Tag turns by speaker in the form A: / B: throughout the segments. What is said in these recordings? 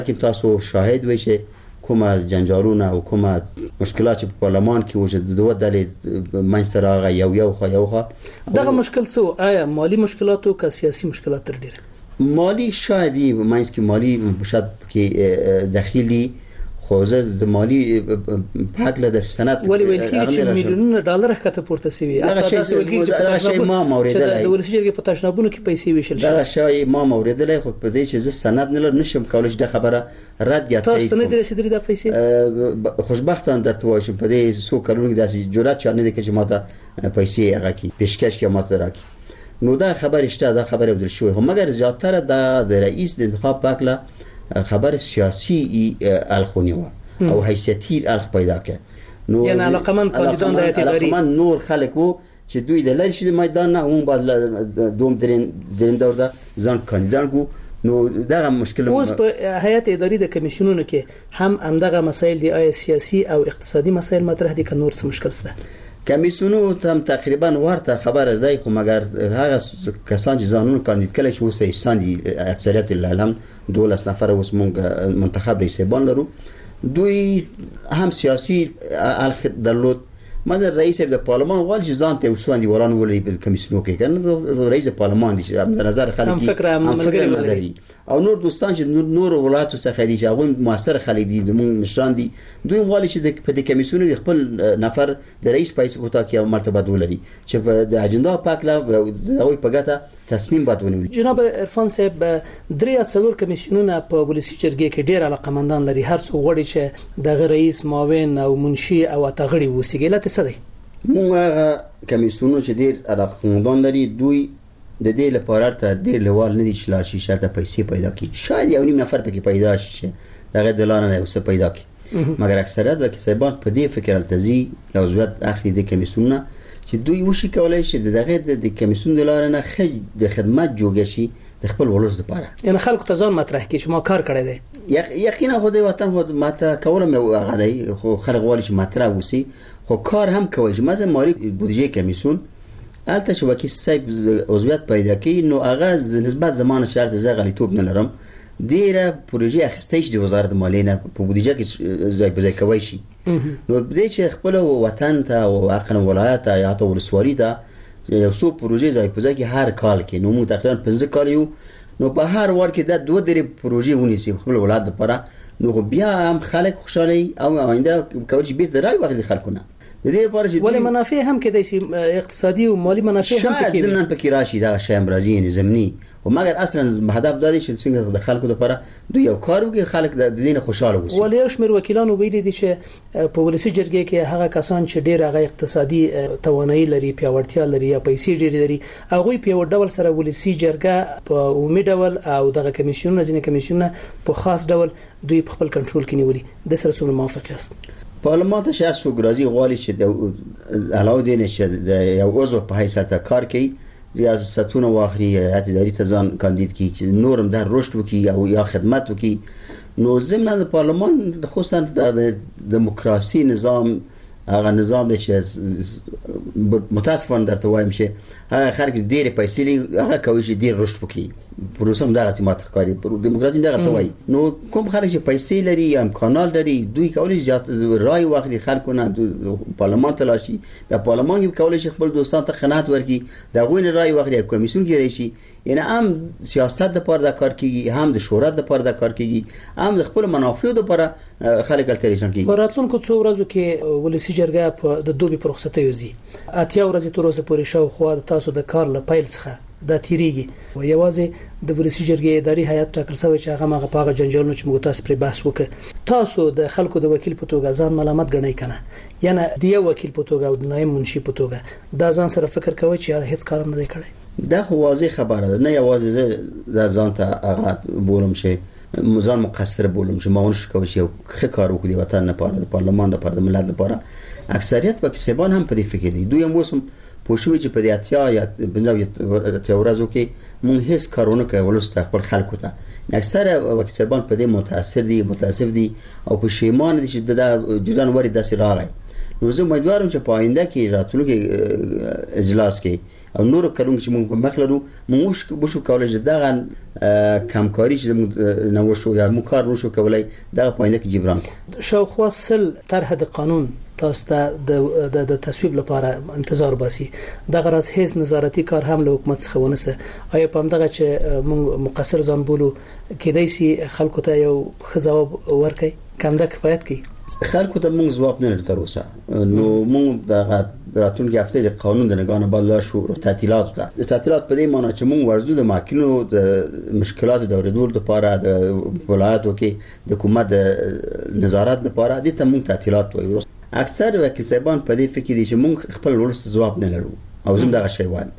A: که تاسو شاهد وي چې کومه جنجالونه او کومه مشکلات په پارلمان کې وجود دوه ډلې منځته راغی یو خو
B: دغه مشکل څه آیا مالی مشکلات او سیاسي مشکلات تر ډیره
A: مالی شاید منځ کې مالی شاید کې داخلي خوازه د مالی حق له سند
B: ولی ویل کېږي چې میلیونونه ډالر ښکته پورته شوی
A: هغه شی ما موریدل
B: د ولسي جرګې په تشنابونو کې پیسې ویشل شوی
A: دا شی ما موریدل خو په دې چې زه سند نه نشم کولای چې د خبره رد یا
B: تاسو نه درسیدلی د پیسې
A: خوشبختانه درته وایم په دې سو کلونو کې داسې جرأت چانه دي چې ماته پیسې هغه کی پیشکش کې ماته راکی نو دا خبر اشته دا خبر بدل شوی هم مګر زیاتره د رئیس د انتخاب پاکله خبر سیاسی الخونی و او حیثیتی الخ پیدا که
B: نو یعنی علاقمند کاندیدان د اداري
A: علاقمند نور خلک وو چې دوی د لری شي میدان نه اون بعد دوم دریم دور ده ځان کاندیدان کو نو دا مشکل
B: اوس په هیئت اداري د کمیسیونونو کې هم همدغه مسایل دی آیا سیاسي او اقتصادي مسایل مطرح دي که نور څه مشکل شته
A: کمیسیونو هم تقریبا ورته خبر دی خو مګر هغه کسان چې ځانونه کاندید کړي چې وسه ایستاندي اکثریت العالم 12 نفر اوس مونږ منتخب رئیسبان لرو دوی هم سیاسي الخ درلود مده رئیس د پارلمان وال چې ځان ته وسوندي وران ولې په کمیسیونو کې کنه رئیس پارلمان دي چې نظر خلک
B: هم فکر
A: نظری او نور دوستان چې نور ولایتو څخه دي چې هغه موثر خلک دي د مشران دي دوی وال چې په دې کمیسیونو خپل نفر د رئیس پایس وتا کې مرتبه ولري چې د اجنډا پاکلا دوی په ګټه تصمیم باید ونیول.
B: جناب عرفان صاحب درې څلور کمیسیونونه په ولسی جرګې کې ډېر علاقمندان لري هر څو غړي چې د رئیس معاون او منشي او اتغړي وسیګلات څه دي
A: موږ کمیسیونونه چې ډېر علاقمندان لري دوی د دې لپاره ته ډېر لوال نه دي چې لار شي شاته پیسې پیدا کړي شاید یو نیم نفر پکې پیدا شي دغه دلانه نه وسه پیدا کړي مګر اکثریت وکیسبان په دې فکر التزي او زوات اخلي د کمیسیونونه چې دوی وشي کولای شي دغه د کمیسیون دلار نه د خدمت جوړ شي د خپل ولوس لپاره
B: یعنی خلکو ته ځان مطرح کړي چې ما کار کړی دی
A: یقینا خو د وطن خو ماته کولم هغه دی خو خلک غواړي چې مطرح وسی خو کار هم کوي چې مثلا مالی بودجه کمیسیون البته چې وکیل صاحب عضویت پیدا کړي نو هغه نسبت زمانه شرط زه غلیطوب نه لرم ډیره پروژه اخیستې د وزارت مالیه نه په بودجه کې ځای په ځای کوي شي نو دې چې خپل وطن ته او اقلیم ولایت ته یا ته ولسوالۍ ته یو څو پروژې ځای په ځای کې هر کال کې نو مو تقریبا 15 کال یو نو په هر ور کې د دوه درې پروژې ونیسي خپل ولایت لپاره نو بیا هم خلک خوشاله او آینده کوي چې بیرته راوي وخت خلکونه د دې لپاره چې
B: ولې منافع هم کېدای شي اقتصادي او مالی منافع هم
A: پکې دي ځنن پکې راشي دا شی امرازي نظامي او مګر اصلا هدف دا دی چې څنګه د خلکو لپاره دوی یو کار وکړي خلک د دین خوشاله وي
B: ولې شمیر وکیلانو ویلي دي چې په ولسی جرګې کې هغه کسان چې ډېر هغه اقتصادي توانایي لري پیاوړتیا لري یا پیسې ډېر لري هغه په یو ډول سره ولسی جرګه په عمومي ډول او دغه کمیسیون ځینې کمیسیون په خاص ډول دوی په خپل کنټرول کې نیولي د سره سره موافق یاست
A: پارلمان ته شخص وګرځي غواړي چې د علاوه دینه چې د یو عضو په حیثیت کار کوي ریاستونه واخلي هیئت اداري ته ځان کاندید کړي چې نورم در رشد وکړي او یا خدمت وکړي نو ضمن د پارلمان خصوصا د دموکراسي نظام هغه نظام دی چې متاسفانه درته وایم چې هغه خلک ډېر پیسې لري هغه کوي چې ډېر رشد وکړي پروسه هم دغه سیمه ښکاري دموکراسي دغه ته وایي نو کوم خلک چې پیسې لري یا امکانات لري دوی کولی زیات رای واخلي خلکو نه پارلمان ته لاشي د پارلمان کې کولی شي خپل دوستان ته خدمت ورکړي د غوښنه رای واخلي کمیسیون کې راشي یعنی هم سیاست د پاره د کار کوي هم د شورا د پاره د کار کوي هم د خپل منافع د پاره خلک الټریشن کوي
B: راتلونکو څو ورځو کې ولسی جرګه په د دوبي پرخصته یوزي اتیا ورځې تر اوسه پورې شاو خو تاسو د کار لپاره څخه د تیریږي او یوازې د ولسی جرګې اداري هیئت ټاکل شوی چې هغه مغه پاغه جنجالونه چې موږ تاسو پر بحث وکړ تاسو د خلکو د وکیل په توګه ځان ملامت ګڼئ کنه یعنی د یو وکیل په توګه او د نائب منشي په توګه دا ځان سره فکر کوي چې هیڅ کار نه کړی
A: دا خو واضح خبره ده نه یوازې د ځان ته هغه بولم شي ځان مقصر بولم چې ما ونش کوي چې ښه کار وکړي وطن لپاره د پارلمان لپاره د ملت لپاره اکثریت پاکستان هم په دې فکر دي دوی موسم پوښوي چې په دې اتیا یا بنځاو ورځو کې مونږ هیڅ کارونه کوي ولسته خپل خلکو ته اکثره پاکستان په دې متاثر دي او پښیمان دي چې د جنوري داسې راغی نو زه امیدوارم چې په آینده کې راتلونکي اجلاس کې او نور کارونه چې موږ مخ لرو موږ بشو کولای چې دغه کمکاری چې موږ نو شو یا موږ کار نشو کولای دغه په آینده کې جبران
B: شاوخوا سل طرح د قانون تاسو ته د تصویب لپاره انتظار باسي دغه راز هیڅ نظارتي کار هم له حکومت څخه ونسه آیا په همدغه چې موږ مقصر ځان بولو کېدای شي خلکو ته یو ښه ځواب ورکړي کمده کفایت کوي
A: خلکو ته موږ ځواب نه لرو تر اوسه نو موږ د راتلونکي هفته د قانون د نگاه نه بالا شو تعطیلات په دې معنی چې موږ ورزو د ماکینو د مشکلات د اوریدول لپاره د ولایتو کې د حکومت د نظارت لپاره د ته موږ تعطیلات وایو اکثر وکیل صاحبان په دې فکر دي چې موږ خپل ورس ځواب نه لرو او زم دغه شی وایي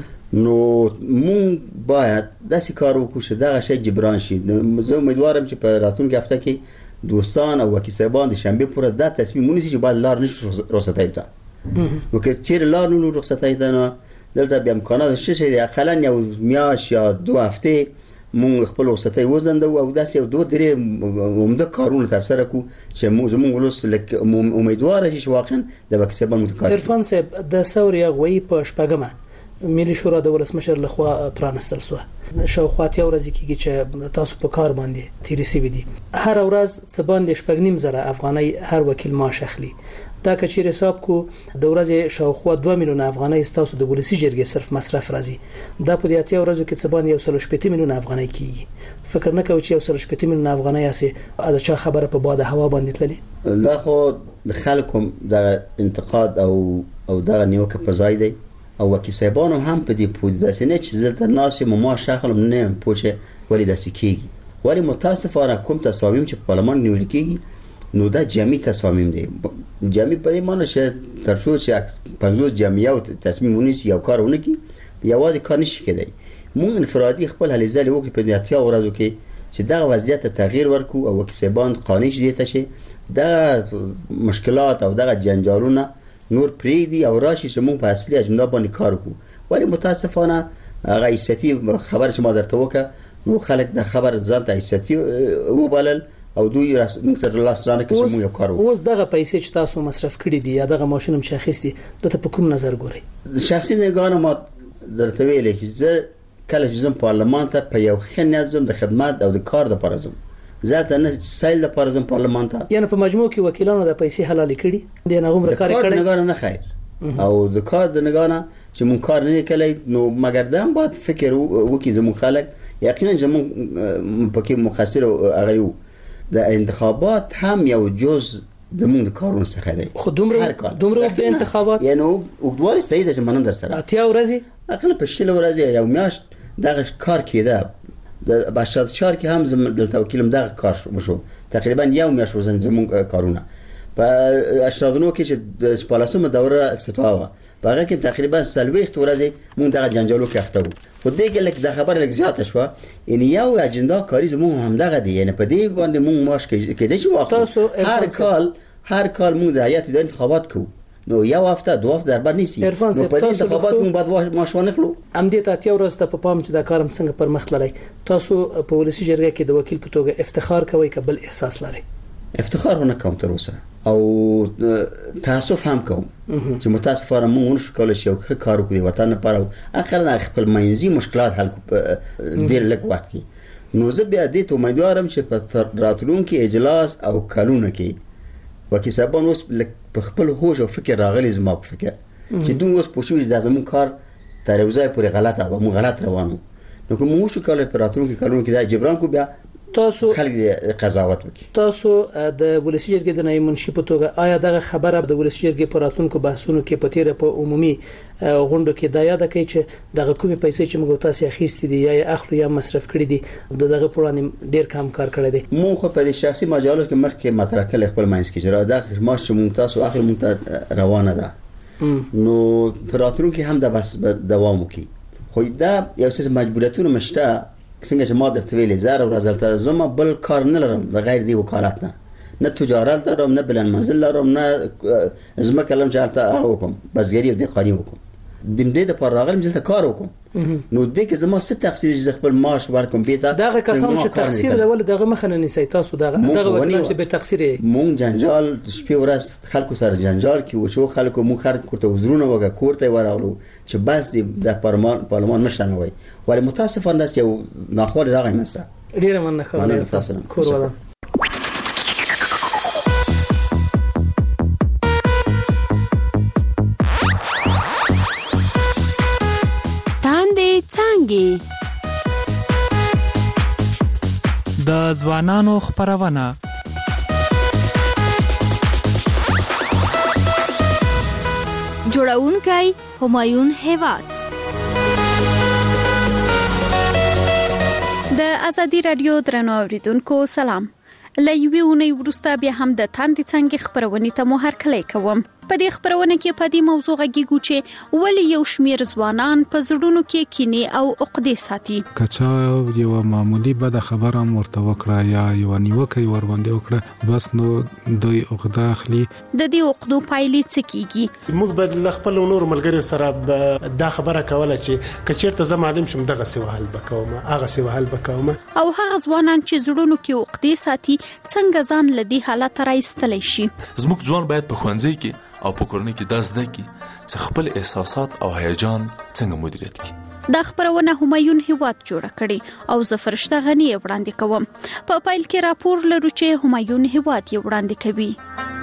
A: نو موږ باید داسې کار وکړو چې دغه شی جبران شي زه امیدوارم چې په راتلونکي هفته کې دوستان او وکیل صاحبان د شنبه پورې دا تصمیم ونیسي چې باید لار نشو رخصتای ته نو که چیرې لار نو رخصتای ته نه دلته بیا امکانات شته چې اقلا یو میاش یا 2 هفته مونږ خپل رخصتای وزند او داسې یو 2-3 عمده کارونه تر سره کو چې موږ ولوس لکه امیدوار شي چې واقعا د وکیل صاحبان متکار
B: عرفان صاحب د ثوري غوي په شپږمه ملي شورا د ولسمشر لخوا پرانستل شو شاوخوا ته ورځ کېږي چې تاسو په کار باندې تیری سی دي هر ورځ څه باندې 2.5 زره افغانۍ هر وکیل معاش اخلي دا کچیر حساب کو د ورځې شاوخوا 2 میلیون افغانۍ تاسو د ولسی جرګې صرف مصرف راځي دا په دې اتیا ورځو کې څه باندې 180 میلیون افغانۍ کیږي فکر نه کوي چې 180 میلیون افغانۍ اسي دا چا خبره په باد هوا باندې تللی
A: دا خو د خلکو د انتقاد او دغه نیوکه په ځای دی او وکیل صاحبان هم په دې پوه دي چې نه چې زلته ناس ما شغل نه پوهه ولی د سکیږي ولی متاسفانه کوم تصامیم چې په پارلمان نیول کېږي نو دا جمعي تصامیم دي جمعي په معنی چې تر څو چې 50 جمعیت او تصمیم ونیسي یو کارونه کی یوازې کار نشي کېدای مونږ انفرادي خپل هلې ځلې وکړو په دې اتیا ورځو کې چې دا وضعیت تغییر ورکو او وکیل صاحبان قانوني دي ته چې دا مشکلات او دا جنجالونه نور پریدي او راشي چې موږ په اصلي اجنډا باندې کار وکړو ولی متاسفانه هغه ایستي خبر چې ما درته وکړه نو خلک د خبر ځان ته ایستي وبلل او دوی موږ سره الله سلامه کې چې موږ یو کار وکړو
B: اوس دغه پیسې چې تاسو مصرف کړی دي یا دغه ماشين مشخصي دته په کوم نظر ګوري
A: شخصي نگاه ما درته ویل چې زه کله چې زم پارلمان ته په یو خنځم د خدمات او د کار د پرزم ذاته نه سایل د پرزم پارلمان ته
B: یعنی په مجموع کې وکیلانو د پیسې حلال کړي د نغوم کار کړي
A: نگاه نه خیر او د کار د نگاه نه چې مون کار نه کړی نو مګر دام باید فکر وکي زمو خلک یقینا زمو پکې مقصر هغه یو د انتخابات هم یو جز زمون د کارونو څخه دی
B: خو دومره د انتخابات
A: یعنی وګورئ سید چې منن در سره
B: اتیا ورځي
A: اقل په شل ورځي یو میاشت دغه کار کېده د بشار شار کې هم زم د توکیلم دغه کار شو تقریبا یو میاشت وزن زمون کارونه په اشرادونو کې چې د سپالاسمه دوره افتتاح و هغه کې تقریبا سلويخت ورځي مونږ دغه جنجالو کې اخته وو خو دې کې لکه د خبره لږ زیاته شو ان یو اجنډا کاری زموږ هم دغه دی یعنی په دې باندې مونږ ماش کې چې واخلو هر کال مونږ د هیئت د انتخابات کوو نو یو هفته 2 هفته دربر نیسی نو په دې انتخابات مونږ بعد ماشونه خلو
B: ام دې ته اتیا ورځ ته په پام چې دا کارم څنګه پر مخ لري تاسو په ولسی جرګه کې د وکیل په توګه افتخار کوي کبل احساس لري
A: افتخار نه کوم تر اوسه او تاسف هم کوم چې متاسفانه مونږ نشو کولای شو کار وکړو وطن لپاره اقلا خپل منځي مشکلات حل ډیر لږ وخت کې نو زه بیا دې ته امیدوارم چې په راتلونکي اجلاس او کلونه کې وکیل صاحبان اوس په خپل هوش او فکر راغلي زما په فکر چې دوی اوس پوښتنه د زمون کار تر یو ځای پورې غلطه او مو غلط روانو نو کوم شو کولای په راتلونکي کلونه کې دا جبران کو بیا
B: تاسو
A: خلک قضاوت وکړي
B: تاسو د ولسی جرګې د نایب منشي په توګه آیا دغه خبره د ولسی جرګې په راتلونکو بحثونو کې په تیر په عمومي غونډو کې دا یاد کړئ چې دغه کومې پیسې چې موږ تاسو اخیستې دي یا اخلو یا مصرف کړې دي دغه پرانه ډیر کم کار کړی دی
A: مو خو په شخصي مجالس کې مخکې مطرح کړل خپل ماینس کې چې دا ماش چې موږ تاسو اخر موږ روانه ده نو په راتلونکو هم دا بس دوام وکړي خو دا یو څه مجبوریتونه مشته څنګه چې ما درته ویلې زاره ورځ ته زما بل کار نه لرم بغیر دی وکالت نه تجارت لرم نه بلن منزل لرم نه زما کلم چې البته وکم بسګری او دهقانی وکم د دې د پر راغلم چې کار وکم نو دې کې زما ست تخصیص ز خپل معاش ورکوم بیت
B: دغه کسان چې تقصیر لول دغه مخنه نسی تاسو دغه وکیل چې به تقصیر
A: مونږ جنجال شپې ورځ خلکو سره جنجال کې و چې خلکو مونږ خرد کوته وزرونه وګه کوړته ورغلو چې بس د پارلمان مشران وای ولی متاسفانه چې یو ناخوال راغی مسه
B: ډیر مننه خبره کور ولا
C: د ځوانانو خبرونه
D: جوړونکی همایون هیواد د ازادي رادیو درنو اوریدونکو سلام. لایوي اونۍ وروسته بیا هم د تاندې څنګه خبرونه ته مو هرکلی کوم. په دې خبرونه کې په دې موضوع غږیږو چې ولې یو شمیر ځوانان په زړونو کې کینې او عقدې ساتي.
E: کچا یو معمولی بد خبره ورته وکړه یا یو نیوکه ور باندې وکړه بس نو دوی عقده اخلي.
D: د دې عقدو پایلې څه کیږي؟
F: موږ به خپل نور ملګرو سره دا خبره کوله چې کچیرته زه معلوم شم دغه سوال وکوم هغه سوال وکوم
D: او هغه ځوانان چې زړونو کې عقدې ساتي څنګه ځان لدی حالت راایستلی شي.
G: زموږ ځوان باید په ښوونځي کې او په کورنۍ کې داس ده کې چې خپل احساسات او هیجان څنګه مدیریت کړي.
D: دا خبرونه همایون هیواد جوړ کړي او زه فرشته غنی وړاندې کوم. په پایل کې راپور لرو چې همایون هیواد یې وړاندې کوي.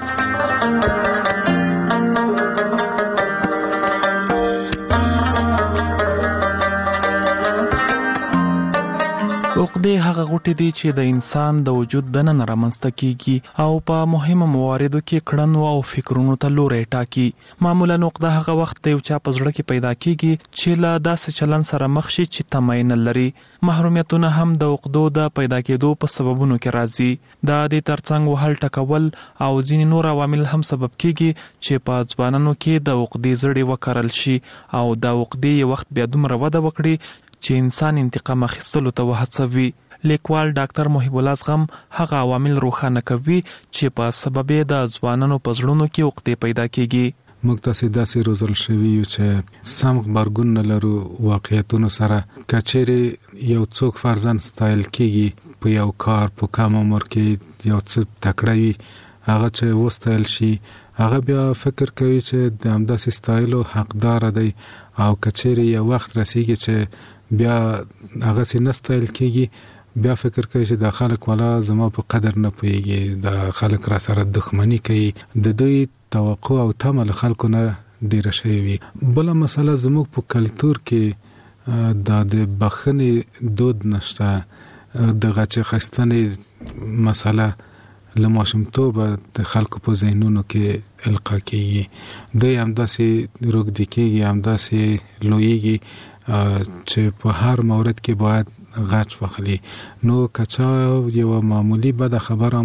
C: عقدې هغه غوټې دي چې د انسان د وجود دننه رامنځته کیږي او په مهمه مواردو کې کړنو او فکرونو ته لوري ټاکي. معمولا عقده هغه وخت یو چا په زړه کې پیدا کیږي چې لا داسې چلن سره مخ شي چې تمایل لري. محرومیتونه هم د عقدو د پیدا کېدو په سببونو کې راځي. د دې ترڅنګ وهل ټکول او ځینې نور عوامل هم سبب کیږي چې په ځوانانو کې د عقدې زړې وکړل شي او د عقدې وخت بیا دومره وده وکړي چې انسان انتقام اخیستلو ته وهڅوي. لیکوال ډاکټر محب الله زغم هغه عوامل روښانه کوي چې په سبب د ځوانانو په زړونو کې عقدې پیدا کیږي.
E: موږ تاسو داسې روزل شوی یو چې سم خبرګون نه لرو واقعیتونو سره. کچېره یو څوک فرضاً ستایل کیږي په یو کار په کم عمر کې یو څه تکړه وي هغه چې وستایل شي هغه بیا فکر کوي چې د همداسې ستایلو حقدار دی او کچېره یو وخت رسیږي چې بیا هغه سي نستایل کیږي بیا فکر کوي چې د خلک والا زما په قدر نه پويږي د خلک را سره دښمنی کوي. د دوی توقع او تمه خلکو نه ډیر شي وي. بل مسله زموږ په کلچر کې د بخښنې دود نشته. د غچ خستنې مسله لماشمتوب د خلکو په ذهنونو کې القا کیږي. دوی همداسې روږدي کیږي همداسې لویږي چې په هر مورد کې باید غچ واخلي. نو کچا یو معمولی بد خبره